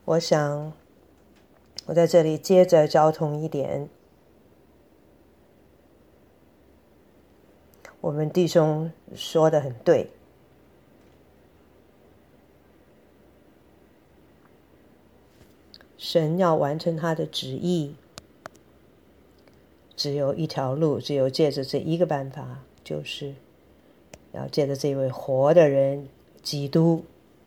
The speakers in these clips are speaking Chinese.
我想我在这里接着交通一点，我们弟兄说得很对，神要完成他的旨意，只有一条路，只有借着这一个办法，就是要借着这位活的人基督。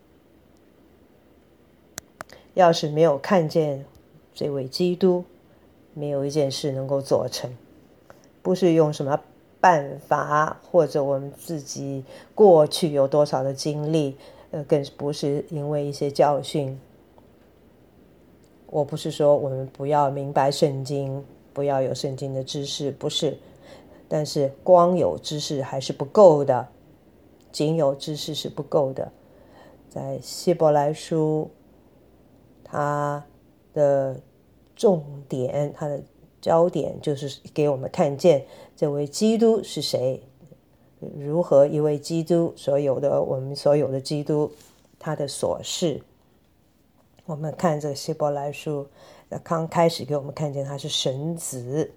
要是没有看见这位基督，没有一件事能够做成，不是用什么办法，或者我们自己过去有多少的经历，更不是因为一些教训。我不是说我们不要明白圣经，不要有圣经的知识，不是，但是光有知识还是不够的，仅有知识是不够的。在希伯来书，它的重点，它的焦点就是给我们看见这位基督是谁，如何一位基督，我们所有的基督，他的所事。我们看这个希伯来书，刚开始给我们看见他是神子，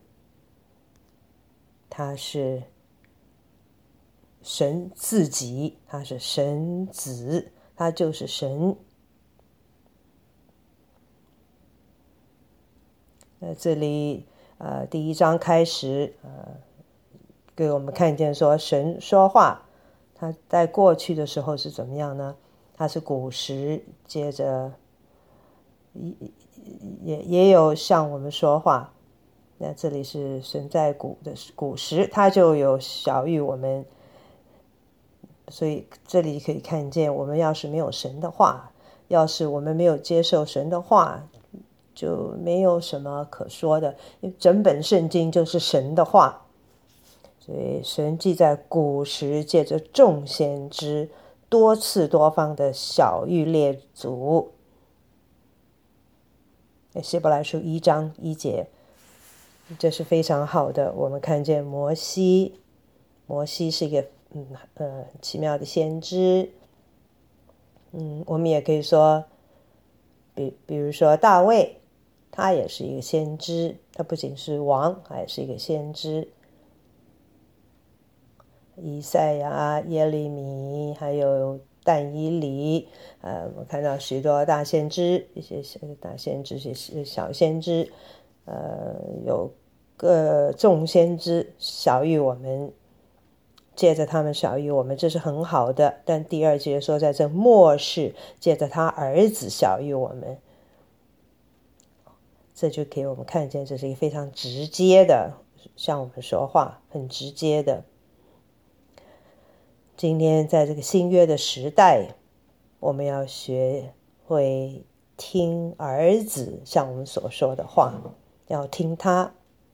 他是神自己，他是神子，他就是神。这里第一章开始给我们看见说神说话，他在过去的时候是怎么样呢？他是古时，接着也有向我们说话。那这里是神在古时，他就有晓谕我们，所以这里可以看见，我们要是没有神的话，要是我们没有接受神的话，就没有什么可说的，因为整本圣经就是神的话。所以神既在古时借着众先知多次多方的晓谕列祖。希伯来书1章1节，这是非常好的。我们看见摩西是一个奇妙的先知。我们也可以说比如说大卫，他也是一个先知，他不仅是王，还是一个先知。以赛亚、耶利米，还有但以理，我看到许多大先知，一些大先知，一些小先知，有个众先知晓谕我们，借着他们晓谕我们，这是很好的。但第2节说，在这末世，借着他儿子晓谕我们，这就给我们看见，这是一个非常直接的向我们说话，很直接的。今天在这个新约的时代，我们要学会听儿子向我们所说的话，要听他。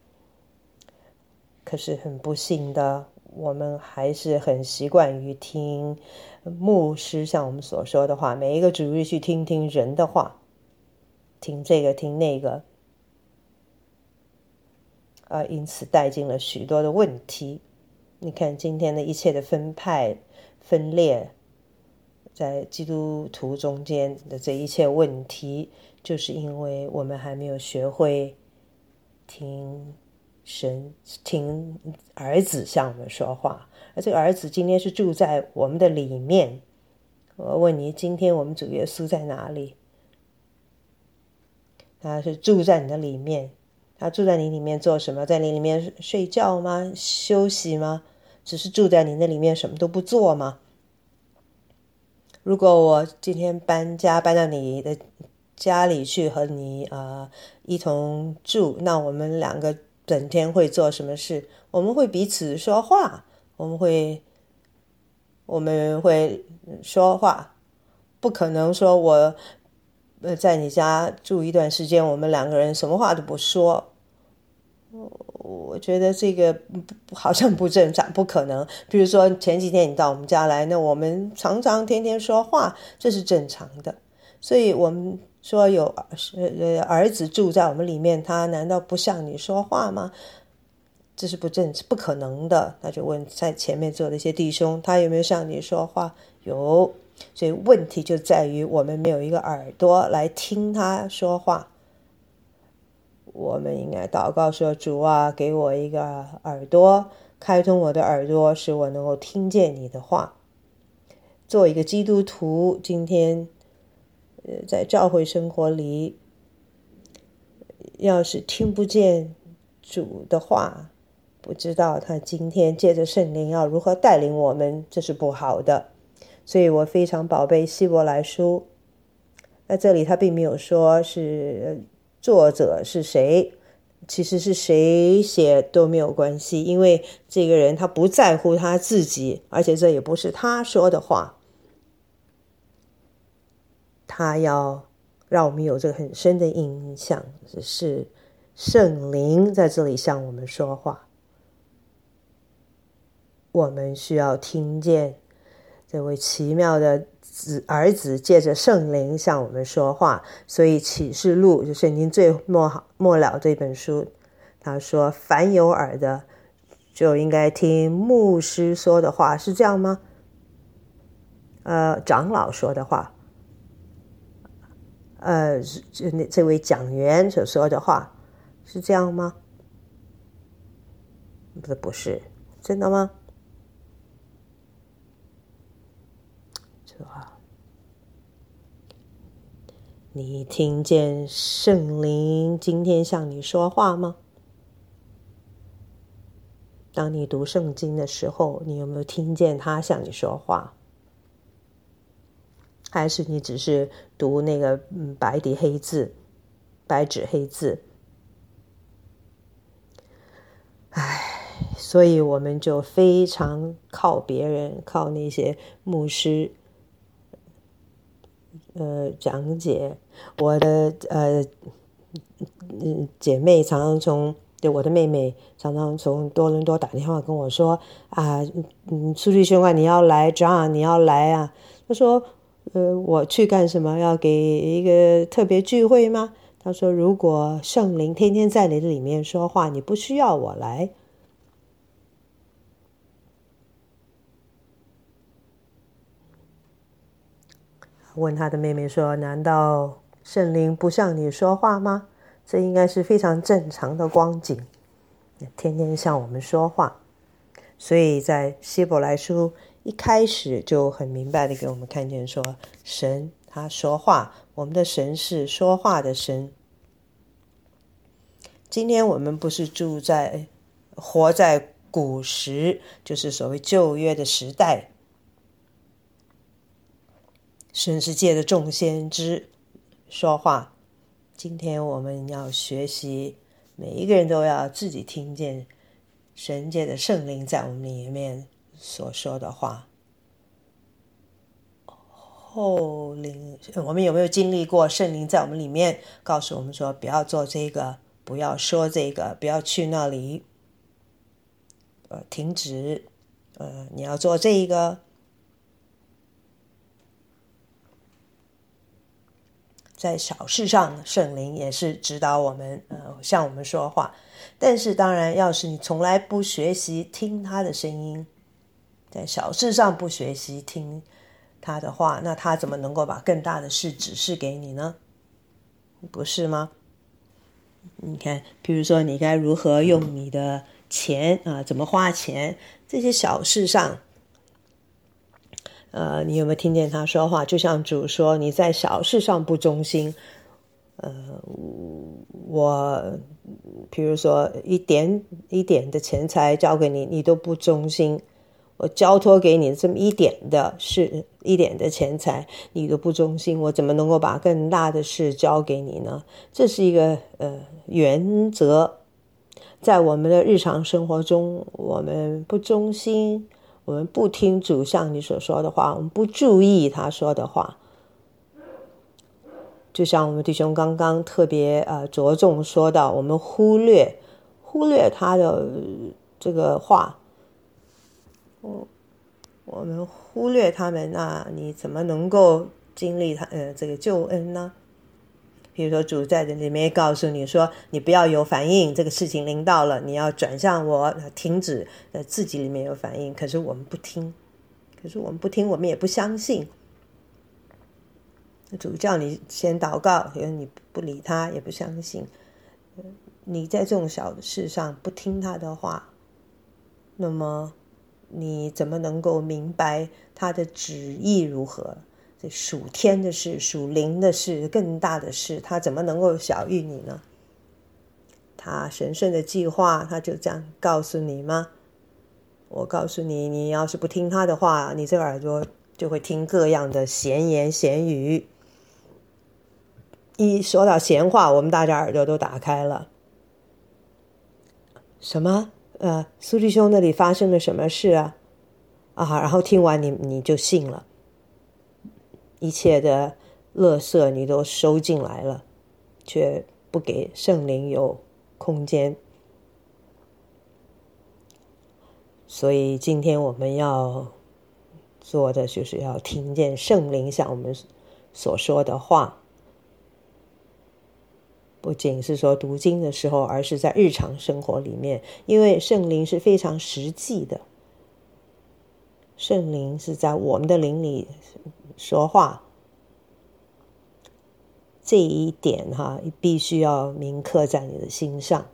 可是很不幸的，我们还是很习惯于听牧师向我们所说的话，每一个主日去听听人的话，听这个听那个，因此带进了许多的问题。你看今天的一切的分派分裂，在基督徒中间的这一切问题，就是因为我们还没有学会听儿子向我们说话。而这个儿子今天是住在我们的里面。我问你，今天我们主耶稣在哪里？他是住在你的里面。他住在你里面做什么？在你里面睡觉吗？休息吗？只是住在你那里面什么都不做吗？如果我今天搬到你的家里去和你一同住，那我们两个整天会做什么事？我们会彼此说话，我们会说话，不可能说我在你家住一段时间，我们两个人什么话都不说。我觉得这个好像不正常，不可能。比如说前几天你到我们家来，那我们常常天天说话，这是正常的。所以我们说有儿子住在我们里面，他难道不向你说话吗？这是不可能的。他就问在前面坐的一些弟兄，他有没有向你说话？有。 所以问题就在于我们没有一个耳朵来听他说话。我们应该祷告说，主啊，给我一个耳朵，开通我的耳朵，使我能够听见你的话。做一个基督徒，今天在教会生活里，要是听不见主的话，不知道他今天借着圣灵要如何带领我们，这是不好的。所以我非常宝贝希伯来书，在这里他并没有说是作者是谁，其实是谁写都没有关系，因为这个人他不在乎他自己，而且这也不是他说的话，他要让我们有这个很深的印象，是圣灵在这里向我们说话。我们需要听见这位奇妙的儿子借着圣灵向我们说话。所以启示录就圣经最末了这本书，他说凡有耳的就应该听牧师说的话，是这样吗？长老说的话，这位讲员所说的话，是这样吗？不是，真的吗？你听见圣灵今天向你说话吗？当你读圣经的时候，你有没有听见他向你说话？还是你只是读那个白纸黑字？所以我们就非常靠别人，靠那些牧师讲解。我的姐妹常常我的妹妹常常从多伦多打电话跟我说啊，苏律兄啊，你要来 John 你要来啊。她说我去干什么？要给一个特别聚会吗？她说如果圣灵天天在你的里面说话，你不需要我来。问他的妹妹说，难道圣灵不向你说话吗？这应该是非常正常的光景，天天向我们说话。所以在希伯来书一开始就很明白的给我们看见说，神他说话，我们的神是说话的神。今天我们不是活在古时，就是所谓旧约的时代，神是借着众先知说话。今天我们要学习，每一个人都要自己听见神借着圣灵在我们里面所说的话。后灵，我们有没有经历过圣灵在我们里面告诉我们说，不要做这个，不要说这个，不要去那里，停止，你要做这个。在小事上，圣灵也是指导我们，向我们说话。但是当然，要是你从来不学习听他的声音，在小事上不学习听他的话，那他怎么能够把更大的事指示给你呢？不是吗？你看，比如说你该如何用你的钱怎么花钱，这些小事上你有没有听见他说话？就像主说，你在小事上不忠心，我比如说一点的钱财交给你，你都不忠心，我交托给你这么一点的钱财，你都不忠心，我怎么能够把更大的事交给你呢？这是一个原则。在我们的日常生活中，我们不忠心，我们不听主向你所说的话，我们不注意他说的话，就像我们弟兄刚刚特别着重说到，我们忽略他的这个话，我们忽略他们，那你怎么能够经历这个救恩呢？比如说主在这里面告诉你说，你不要有反应，这个事情临到了，你要转向我，停止自己里面有反应。可是我们不听，我们也不相信， 主叫你先祷告，因为你不理他，也不相信，你在这种小的事上不听他的话，那么你怎么能够明白他的旨意如何？这属天的事、属灵的事、更大的事，他怎么能够小于你呢？他神圣的计划，他就这样告诉你吗？我告诉你，你要是不听他的话，你这个耳朵就会听各样的闲言闲语。一说到闲话，我们大家耳朵都打开了。什么？苏弟兄那里发生了什么事啊？然后听完你就信了，一切的垃圾你都收进来了，却不给圣灵有空间。所以今天我们要做的就是要听见圣灵向我们所说的话，不仅是说读经的时候，而是在日常生活里面，因为圣灵是非常实际的，圣灵是在我们的灵里说话，这一点必须要铭刻在你的心上，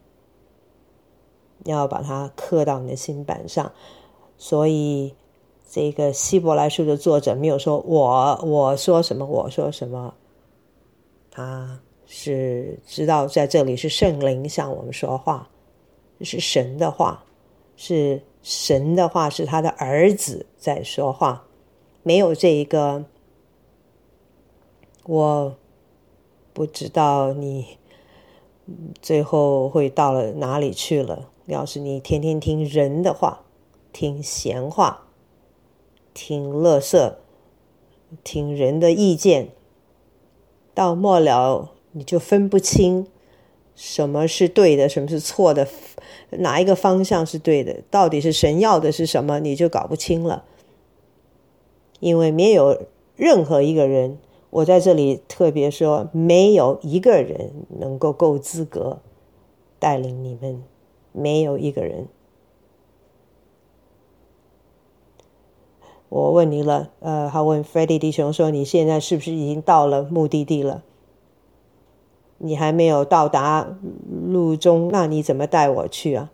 要把它刻到你的心板上。所以这个希伯来书的作者没有说我说什么我说什么，他是知道在这里是圣灵向我们说话，是神的话，是神的话，是他的儿子在说话，没有这一个我不知道你最后会到了哪里去了。要是你天天听人的话，听闲话，听垃圾，听人的意见，到末了你就分不清什么是对的，什么是错的，哪一个方向是对的，到底是神要的是什么，你就搞不清了。因为没有任何一个人，我在这里特别说，没有一个人能够资格带领你们，没有一个人。我问你了，他问 Freddy 弟兄说，你现在是不是已经到了目的地了？你还没有到达路中，那你怎么带我去啊？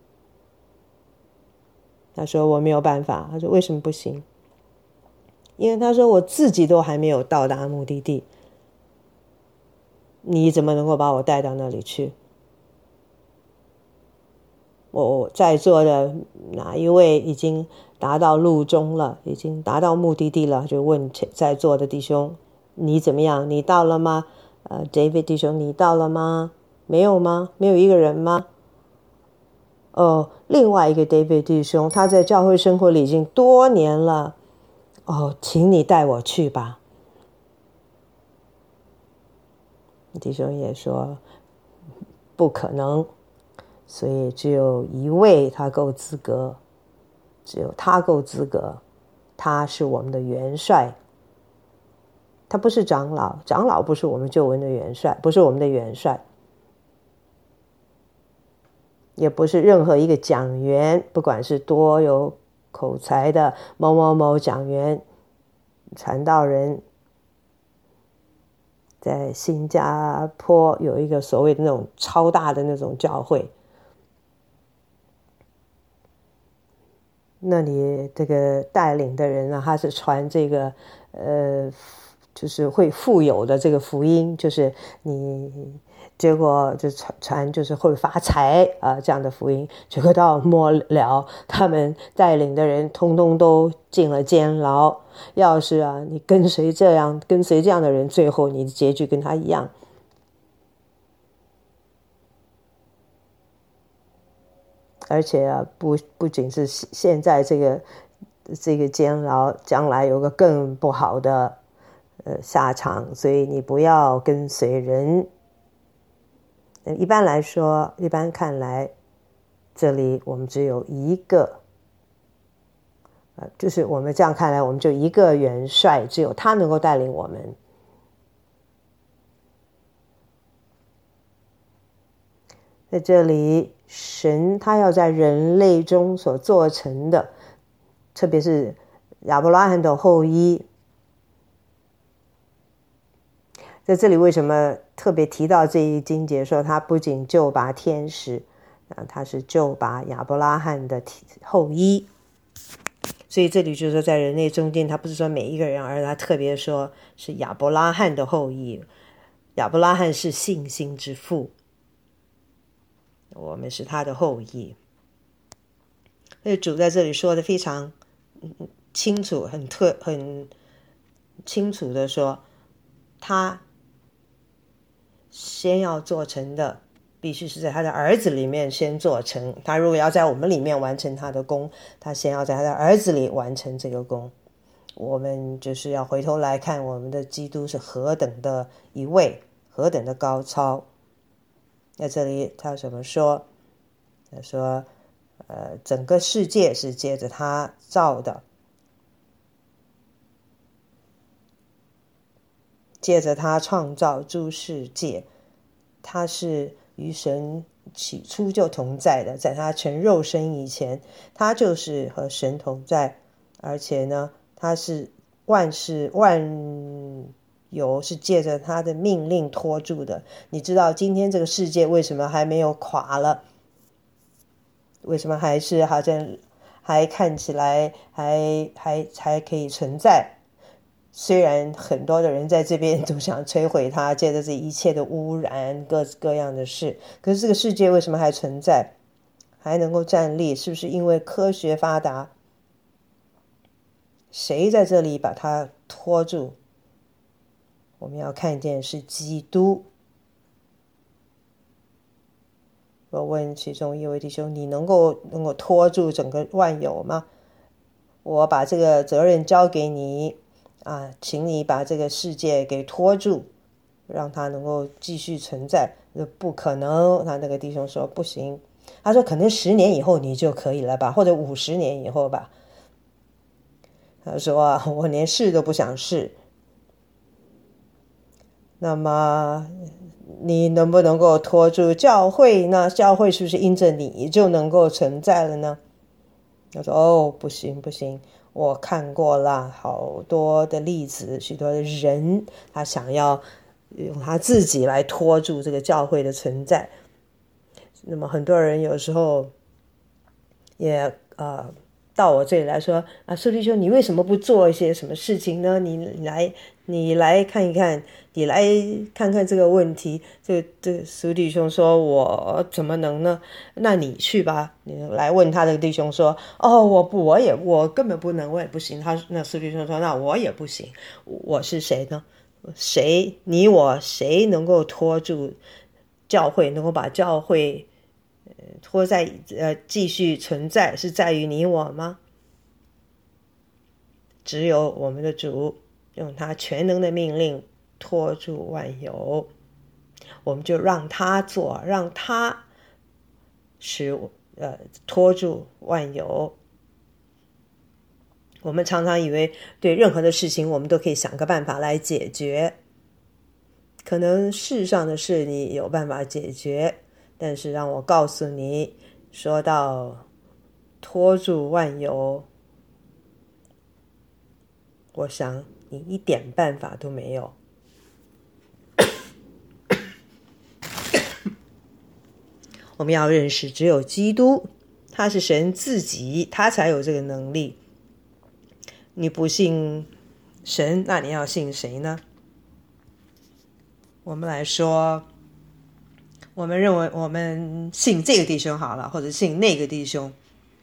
他说我没有办法。他说为什么不行？因为他说我自己都还没有到达目的地，你怎么能够把我带到那里去？我在座的哪一位已经达到路中了，已经达到目的地了，就问在座的弟兄，你怎么样？你到了吗？David 弟兄，你到了吗？没有吗？没有一个人吗？另外一个 David 弟兄，他在教会生活里已经多年了，请你带我去吧。弟兄也说不可能，所以只有一位他够资格，只有他够资格，他是我们的元帅。他不是长老，长老不是我们救恩的元帅，不是我们的元帅，也不是任何一个讲员，不管是多有口才的某某某讲员、传道人。在新加坡有一个所谓的那种超大的那种教会，那里这个带领的人他是传这个就是会富有的这个福音，就是你结果就传就是会发财这样的福音，结果到末了他们带领的人通通都进了监牢。要是你跟随这样的人，最后你的结局跟他一样。而且不仅是现在这个监牢，将来有个更不好的下场，所以你不要跟随人。一般来说，一般看来，这里我们只有一个。就是我们这样看来，我们就一个元帅，只有他能够带领我们。在这里，神他要在人类中所做成的，特别是亚伯拉罕的后裔， 在这里为什么特别提到这一经节，说他不仅救拔天使，他是救拔亚伯拉罕的后裔。所以这里就是说，在人类中间，他不是说每一个人，而他特别说是亚伯拉罕的后裔。亚伯拉罕是信心之父，我们是他的后裔。所以主在这里说的非常清楚，很清楚的说，他先要做成的必须是在他的儿子里面先做成。他如果要在我们里面完成他的功，他先要在他的儿子里完成这个功。我们就是要回头来看我们的基督是何等的一位，何等的高超。在这里他怎么说？他说整个世界是借着他造的，借着他创造诸世界，他是与神起初就同在的，在他成肉身以前，他就是和神同在，而且呢，他是万事万有是借着他的命令托住的。你知道今天这个世界为什么还没有垮了？为什么还是好像还看起来还可以存在？虽然很多的人在这边都想摧毁它，借着这一切的污染各样的事，可是这个世界为什么还存在，还能够站立？是不是因为科学发达？谁在这里把它拖住？我们要看见是基督。我问其中一位弟兄，你能够拖住整个万有吗？我把这个责任交给你请你把这个世界给拖住，让它能够继续存在。不可能。他那个弟兄说不行，他说可能10年以后你就可以了吧，或者50年以后吧。他说我连试都不想试。那么你能不能够拖住教会呢？教会是不是因着你就能够存在了呢？他说不行，我看过了好多的例子，许多的人他想要用他自己来拖住这个教会的存在。那么很多人有时候也到我这里来说苏弟兄，你为什么不做一些什么事情呢？你来看一看，你来看看这个问题。这苏弟兄说我怎么能呢？那你去吧。你来问他的弟兄说我根本不能，我也不行。那苏弟兄说那我也不行。我是谁呢？你我谁能够拖住教会，能够把教会拖在继续存在，是在于你我吗？只有我们的主用他全能的命令拖住万有，我们就让他做，让他拖住万有。我们常常以为对任何的事情我们都可以想个办法来解决，可能世上的事你有办法解决，但是让我告诉你，说到拖住万有，我想你一点办法都没有。我们要认识只有基督，他是神自己，他才有这个能力。你不信神，那你要信谁呢？我们来说，我们认为我们信这个弟兄好了，或者信那个弟兄。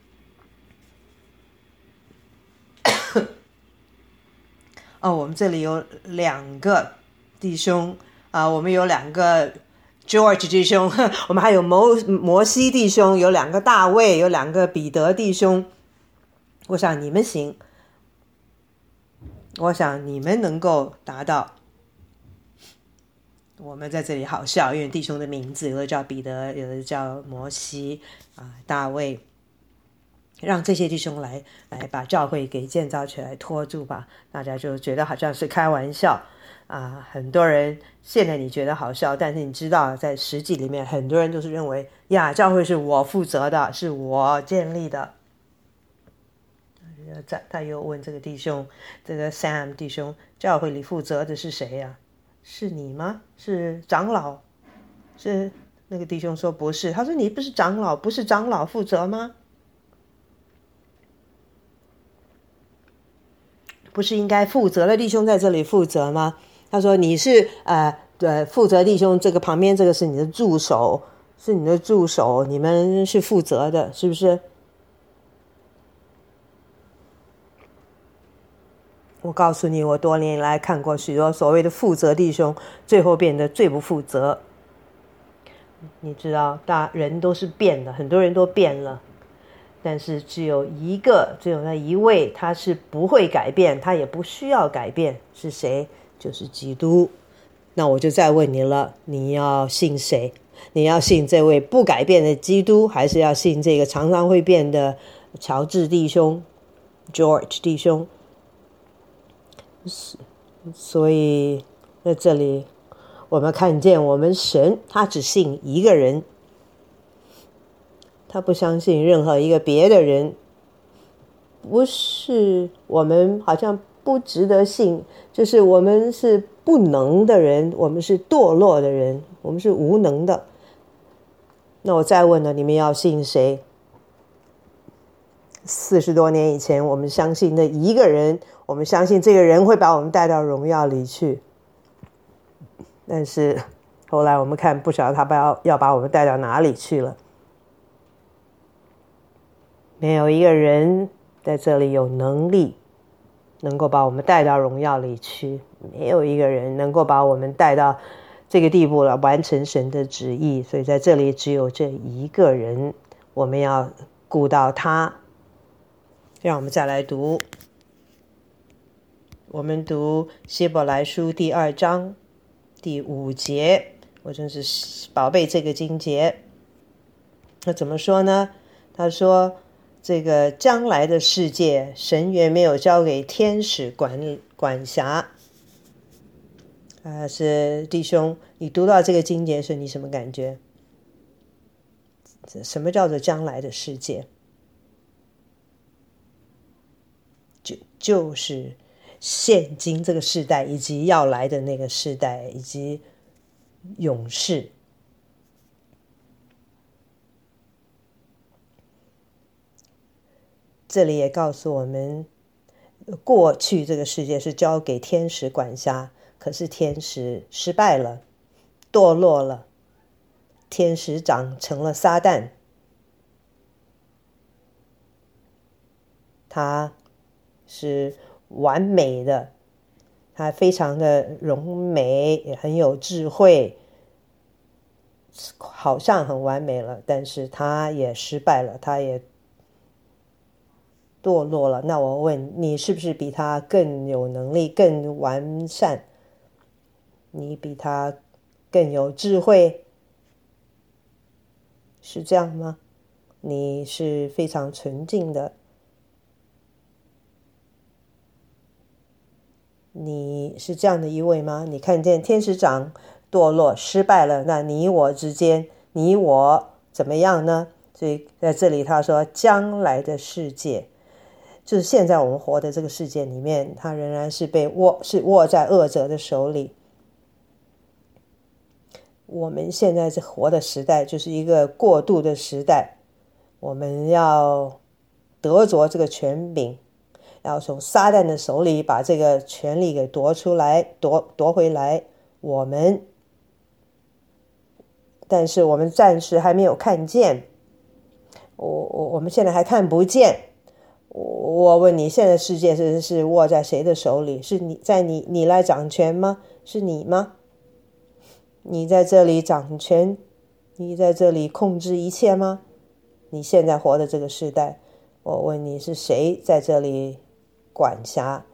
我们这里有2个弟兄我们有2个 George 弟兄，我们还有摩西弟兄，有2个大卫，有2个彼得弟兄。我想你们行，我想你们能够达到。我们在这里好笑，因为弟兄的名字有的叫彼得，有的叫摩西大卫，让这些弟兄来把教会给建造起来，拖住吧。大家就觉得好像是开玩笑很多人现在你觉得好笑，但是你知道在实际里面很多人都是认为教会是我负责的，是我建立的。他又问这个弟兄，这个 Sam 弟兄，教会里负责的是谁呀？ 是你吗？是长老？是那个弟兄说不是，他说你不是长老，不是长老负责吗？不是应该负责的弟兄在这里负责吗？他说你是负责弟兄，这个旁边这个是你的助手，是你的助手，你们是负责的，是不是？我告诉你，我多年来看过许多所谓的负责弟兄，最后变得最不负责。你知道，人都是变的，很多人都变了，但是只有那一位，他是不会改变，他也不需要改变，是谁？就是基督。那我就再问你了，你要信谁？你要信这位不改变的基督，还是要信这个常常会变的乔治弟兄 George 弟兄？所以在这里我们看见我们神他只信一个人，他不相信任何一个别的人。不是我们好像不值得信，就是我们是不能的人，我们是堕落的人，我们是无能的。那我再问了，你们要信谁？40多年以前我们相信的一个人，我们相信这个人会把我们带到荣耀里去，但是后来我们看不晓得他要把我们带到哪里去了。没有一个人在这里有能力能够把我们带到荣耀里去，没有一个人能够把我们带到这个地步了，完成神的旨意。所以在这里只有这一个人，我们要顾到他。让我们再来读，我们读希伯来书第2章第5节，我真是宝贝这个经节。那怎么说呢？他说这个将来的世界，神原没有交给天使管辖。是弟兄，你读到这个经节时，你什么感觉？什么叫做将来的世界？就是现今这个世代，以及要来的那个世代，以及永世。这里也告诉我们，过去这个世界是交给天使管辖，可是天使失败了，堕落了，天使长成了撒旦。他是完美的，他非常的荣美，也很有智慧，好像很完美了，但是他也失败了，他也堕落了。那我问你，是不是比他更有能力，更完善？你比他更有智慧，是这样吗？你是非常纯净的，你是这样的一位吗？你看见天使长堕落失败了，那你我之间，你我怎么样呢？所以在这里他说将来的世界，就是现在我们活的这个世界里面，它仍然是握在恶者的手里。我们现在活的时代就是一个过渡的时代，我们要得着这个权柄，要从撒旦的手里把这个权力给夺出来，夺回来。但是我们暂时还没有看见，我们现在还看不见。我问你，现在世界是握在谁的手里？是你来掌权吗？是你吗？你在这里掌权，你在这里控制一切吗？你现在活的这个时代，我问你，是谁在这里管辖？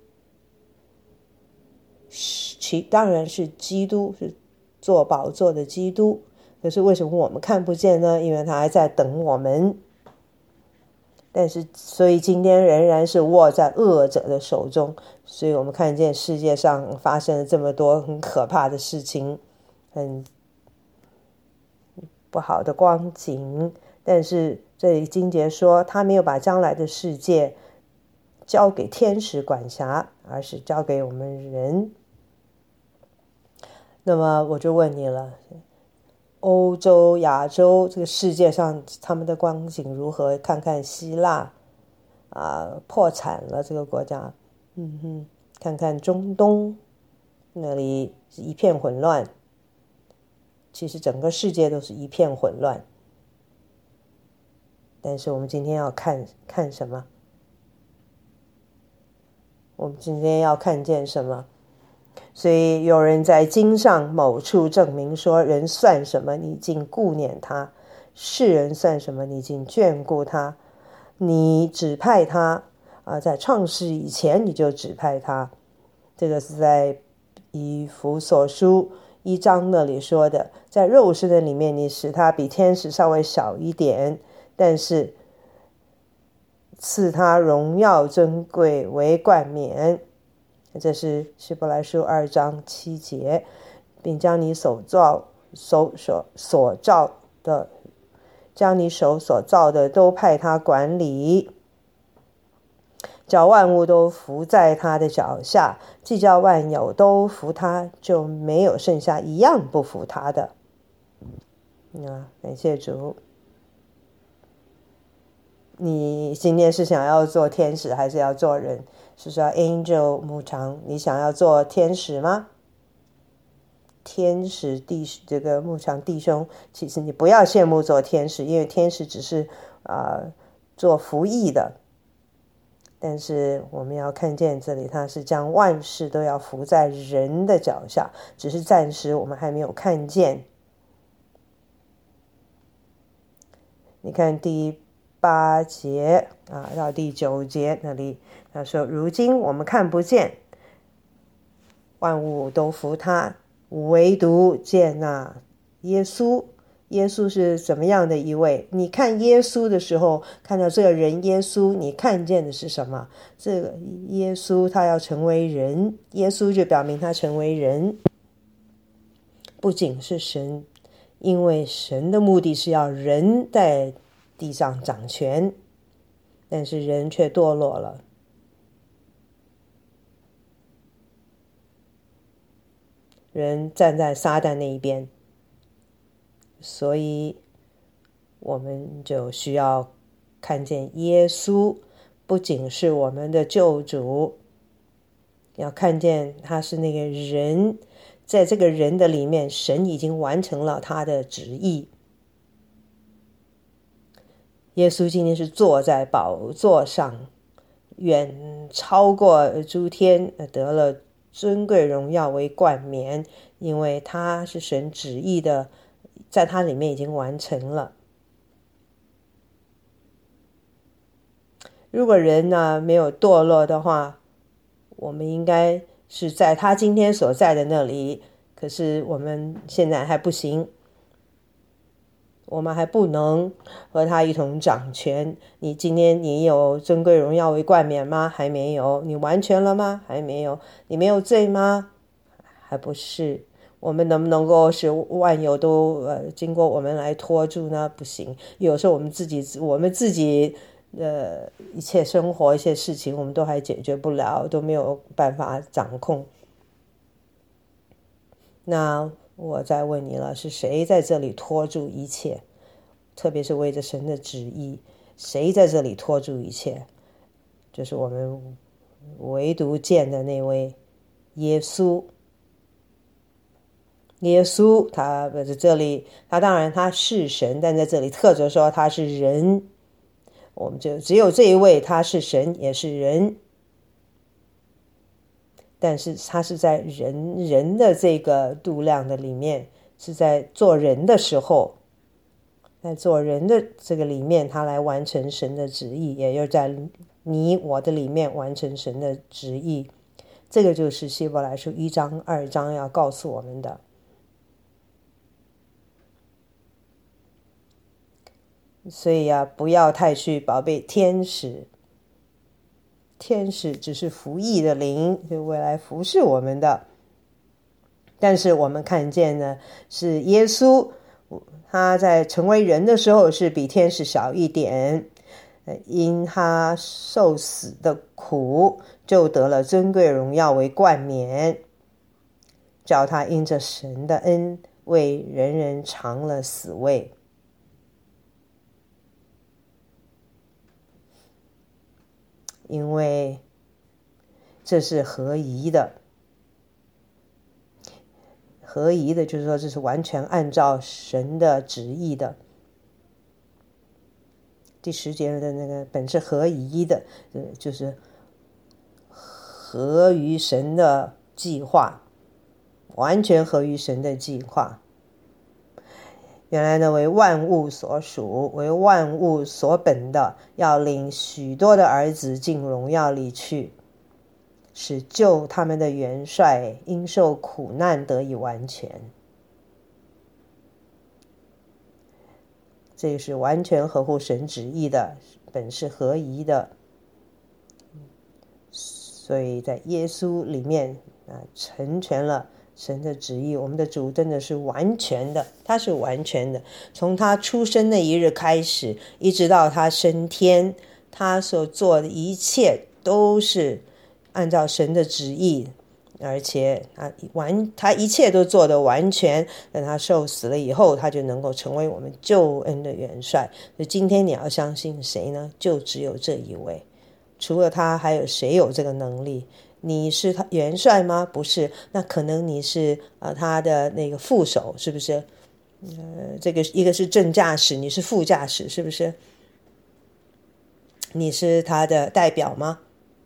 当然是基督，是坐宝座的基督。可是为什么我们看不见呢？因为他还在等我们。但是所以今天仍然是握在恶者的手中，所以我们看见世界上发生了这么多很可怕的事情，很不好的光景。但是这里经节说，他没有把将来的世界交给天使管辖，而是交给我们人。 那么我就问你了，欧洲、亚洲这个世界上他们的光景如何？看看希腊破产了这个国家，看看中东那里是一片混乱，其实整个世界都是一片混乱。但是我们今天要看什么？我们今天要看见什么？所以有人在经上某处证明说，人算什么，你竟顾念他；世人算什么，你竟眷顾他。你指派他在创世以前你就指派他。这个是在以弗所书1章那里说的，在肉身的里面你使他比天使稍微小一点，但是赐他荣耀尊贵为冠冕。这是希伯来书2章7节，并将你手所造的，将你手所造的都派他管理，叫万物都服在他的脚下，既叫万有都服他，就没有剩下一样不服他的。感谢主。你今天是想要做天使还是要做人？是说 angel 牧场，你想要做天使吗？天使这个牧场弟兄，其实你不要羡慕做天使，因为天使只是做服役的。但是我们要看见这里，他是将万事都要服在人的脚下，只是暂时我们还没有看见。你看第8节到第9节那里，他说：如今我们看不见，万物都服他，唯独见那耶稣。耶稣是怎么样的一位？你看耶稣的时候，看到这个人耶稣，你看见的是什么？这个耶稣他要成为人，耶稣就表明他成为人，不仅是神，因为神的目的是要人在地上掌权，但是人却堕落了。人站在撒旦那一边，所以我们就需要看见耶稣不仅是我们的救主，要看见他是那个人，在这个人的里面，神已经完成了他的旨意。耶稣今天是坐在宝座上，远超过诸天，得了尊贵荣耀为冠冕，因为他是神旨意的，在他里面已经完成了。如果人没有堕落的话，我们应该是在他今天所在的那里，可是我们现在还不行，我们还不能和他一同掌权。你今天你有尊贵荣耀为冠冕吗？还没有。你完全了吗？还没有。你没有罪吗？还不是。我们能不能够使万有都经过我们来托住呢？不行。有时候我们自己一切生活一些事情我们都还解决不了，都没有办法掌控。那我再问你了，是谁在这里托住一切？特别是为着神的旨意，谁在这里托住一切？就是我们唯独见的那位耶稣。耶稣他在这里，他当然他是神，但在这里特着说他是人。我们就只有这一位，他是神也是人，但是他是在人的这个度量的里面，是在做人的时候，在做人的这个里面，他来完成神的旨意，也就是在你我的里面完成神的旨意。这个就是希伯来书1章2章要告诉我们的。所以不要太去宝贝天使，天使只是服役的灵，就未来服侍我们的。但是我们看见呢，是耶稣，他在成为人的时候是比天使小一点，因他受死的苦，就得了尊贵荣耀为冠冕。 叫他因着神的恩为人人尝了死味。因为这是合宜的，合宜的就是说这是完全按照神的旨意的。第10节的那个本是合宜的，就是合于神的计划，完全合于神的计划。原来呢，为万物所属，为万物所本的，要领许多的儿子进荣耀里去，使救他们的元帅因受苦难得以完全。这是完全合乎神旨意的，本是合宜的。所以在耶稣里面成全了神的旨意。我们的主真的是完全的，他是完全的，从他出生那一日开始，一直到他升天，他所做的一切都是按照神的旨意，而且他一切都做得完全。等他受死了以后，他就能够成为我们救恩的元帅。所以今天你要相信谁呢？就只有这一位，除了他还有谁有这个能力？你是他元帅吗？不是，那可能你是他的那个副手，是不是？这个一个是正驾驶，你是副驾驶，是不是？你是他的代表吗？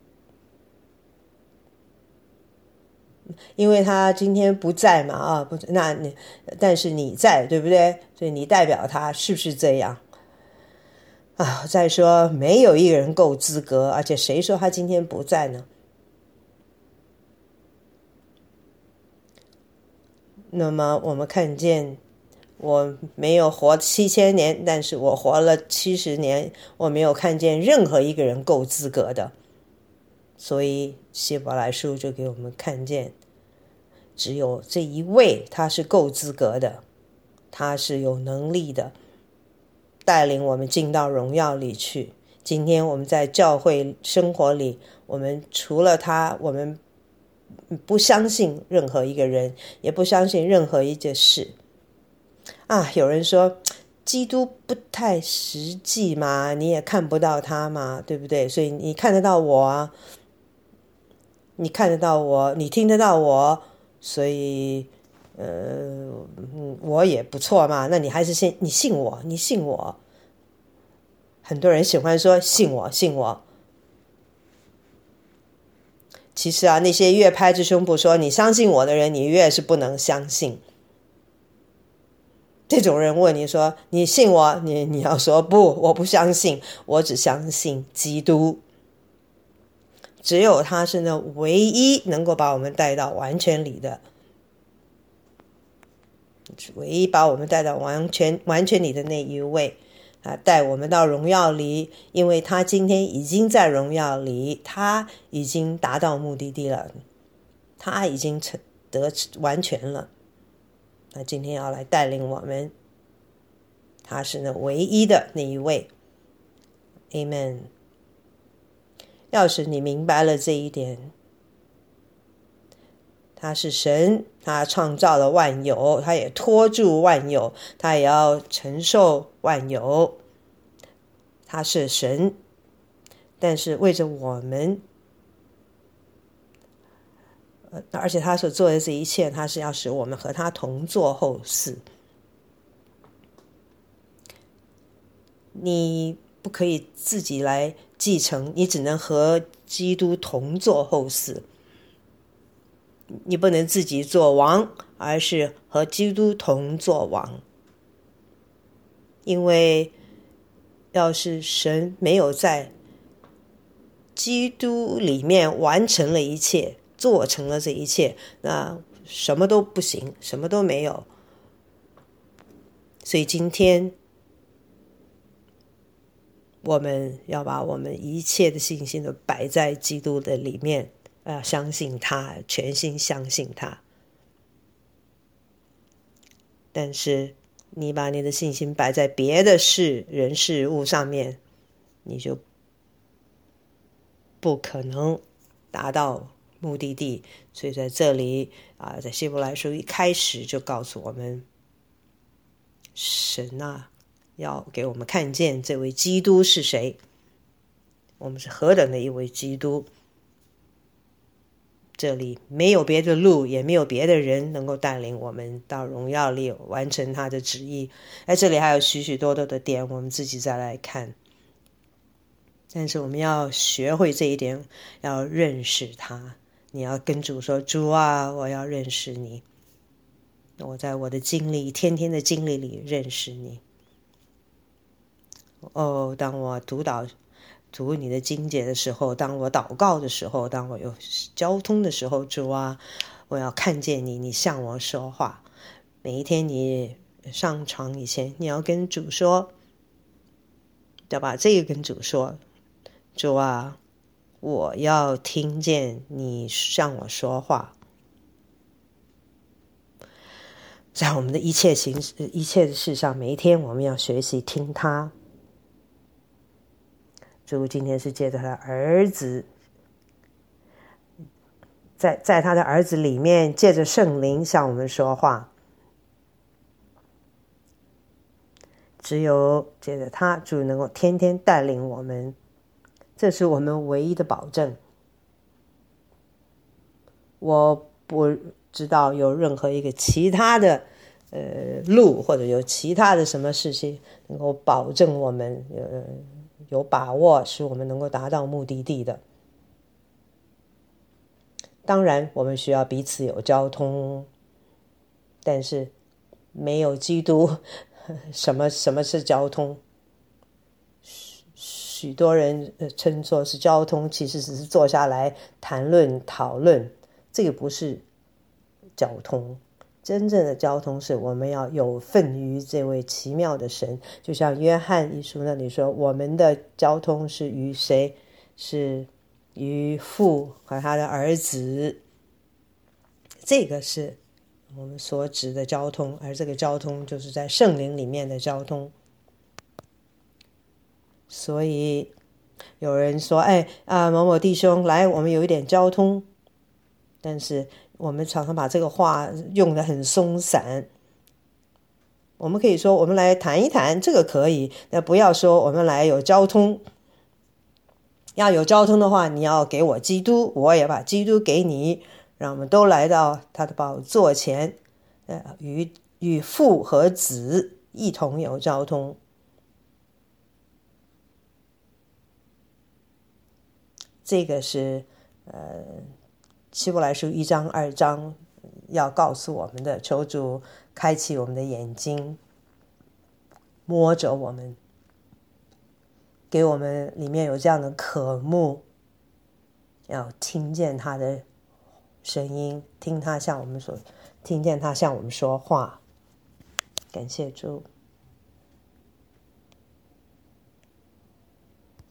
因为他今天不在嘛，不，那你但是你在，对不对？所以你代表他，是不是这样？再说没有一个人够资格，而且谁说他今天不在呢？那么我们看见，我没有活7000年，但是我活了70年，我没有看见任何一个人够资格的。所以希伯来书就给我们看见，只有这一位他是够资格的，他是有能力的，带领我们进到荣耀里去。今天我们在教会生活里，我们除了他，我们不相信任何一个人，也不相信任何一件事。有人说基督不太实际嘛，你也看不到他嘛，对不对？所以你看得到我啊，你看得到我，你听得到我，所以我也不错嘛。那你还是你信我，你信我。很多人喜欢说信我，信我。其实那些越拍着胸脯说你相信我的人，你越是不能相信。这种人问你说你信我，你要说不，我不相信，我只相信基督。只有他是那唯一能够把我们带到完全里的，唯一把我们带到完全里的那一位，带我们到荣耀里。因为他今天已经在荣耀里，他已经达到目的地了，他已经得完全了。那今天要来带领我们，他是那唯一的那一位。 Amen。 要是你明白了这一点，他是神，他创造了万有，他也托住万有，他也要承受万有。他是神，但是为着我们，而且他所做的这一切，他是要使我们和他同作后嗣。你不可以自己来继承，你只能和基督同作后嗣。你不能自己做王，而是和基督同作王。因为要是神没有在基督里面完成了一切，做成了这一切，那什么都不行，什么都没有。所以今天我们要把我们一切的信心都摆在基督的里面，相信他，全心相信他。但是你把你的信心摆在别的事、人、事物上面，你就不可能达到目的地。所以在这里在希伯来书一开始就告诉我们，神要给我们看见这位基督是谁，我们是何等的一位基督。这里没有别的路，也没有别的人能够带领我们到荣耀里完成他的旨意。在这里还有许许多多的点，我们自己再来看。但是我们要学会这一点，要认识他。你要跟主说，主啊，我要认识你，我在我的经历，天天的经历里认识你。当我读你的经节的时候，当我祷告的时候，当我有交通的时候，主啊，我要看见你，你向我说话。每一天你上床以前，你要跟主说，要把这个跟主说，主啊，我要听见你向我说话。在我们的一切的事上，每一天我们要学习听他。主今天是借着他的儿子，在他的儿子里面，借着圣灵向我们说话。只有借着他，主能够天天带领我们，这是我们唯一的保证。我不知道有任何一个其他的路，或者有其他的什么事情能够保证我们有把握使我们能够达到目的地的。当然我们需要彼此有交通，但是没有基督，什么是交通？许多人称作是交通，其实只是坐下来谈论讨论，这个不是交通。真正的交通是我们要有份于这位奇妙的神，就像约翰一书那里说，我们的交通是与谁？是与父和他的儿子。这个是我们所指的交通，而这个交通就是在圣灵里面的交通。所以有人说，某某弟兄来，我们有一点交通，但是我们常常把这个话用得很松散。我们可以说我们来谈一谈，这个可以，但不要说我们来有交通。要有交通的话，你要给我基督，我也把基督给你，让我们都来到他的宝座前，与父和子一同有交通。这个是希伯来书1章2章要告诉我们的，求主开启我们的眼睛，摸着我们，给我们里面有这样的渴慕，要听见他的声音，听见他向我们说话。感谢主。